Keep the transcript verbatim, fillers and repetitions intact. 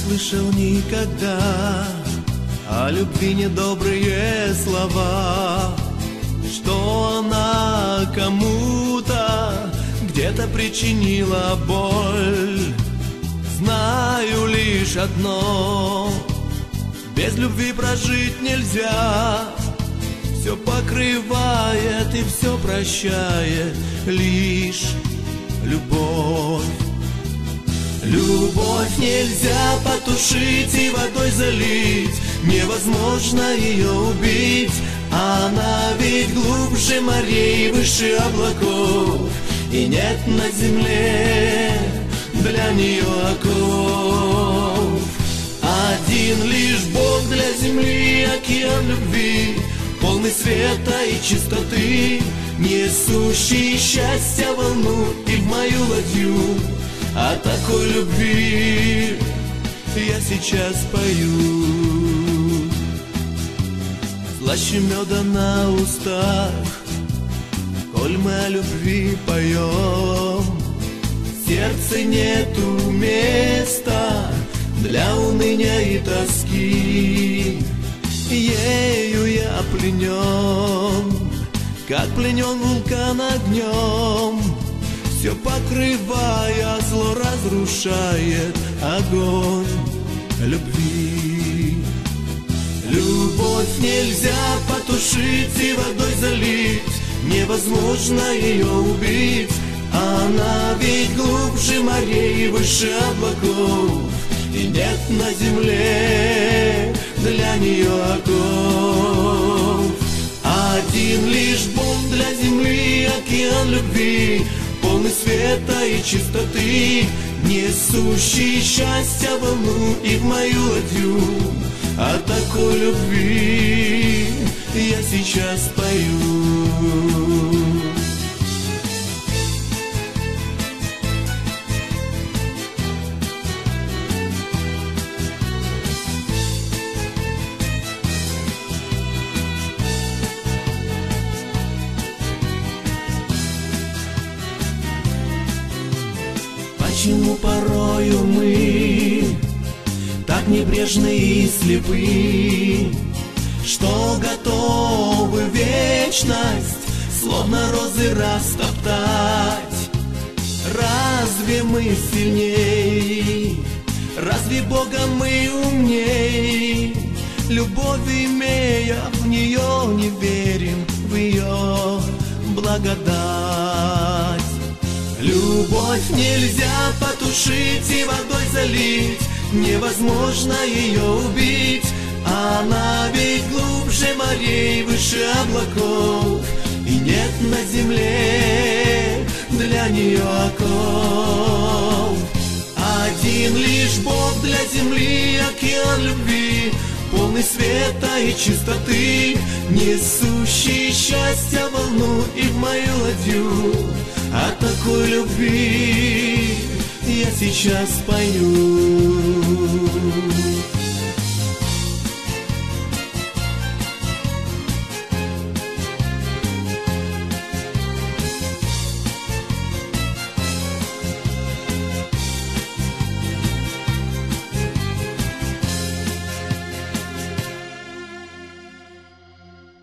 слышал никогда о любви недобрые слова, что она кому-то где-то причинила боль. Знаю лишь одно: без любви прожить нельзя. Все покрывает и все прощает лишь любовь. Любовь нельзя потушить и водой залить, невозможно ее убить. Она ведь глубже морей, выше облаков, и нет на земле для нее оков. Один лишь Бог для земли, океан любви, полный света и чистоты, несущий счастья волну и в мою ладью. О такой любви я сейчас пою. Слаще меда на устах, коль мы о любви поем. В сердце нету места для уныния и тоски. Ею я пленен, как пленен вулкан огнем. Все покрывая, зло разрушает огонь любви. Любовь нельзя потушить и водой залить, невозможно ее убить. Она ведь глубже морей, выше облаков, и нет на земле для нее оков. Один лишь Бог для земли, океан любви, полный света и чистоты, несущий счастья волну и в мою ладью. О такой любви я сейчас пою. Почему порою мы так небрежны и слепы, что готовы вечность словно розы растоптать? Разве мы сильней? Разве Бога мы умней? Любовь имея, в нее не верим, в ее благодать. Любовь нельзя потушить и водой залить, невозможно ее убить. Она ведь глубже морей, выше облаков, и нет на земле для нее оков. Один лишь Бог для земли, океан любви, полный света и чистоты, несущий счастья волну и в мою ладью. О такой любви я сейчас пою.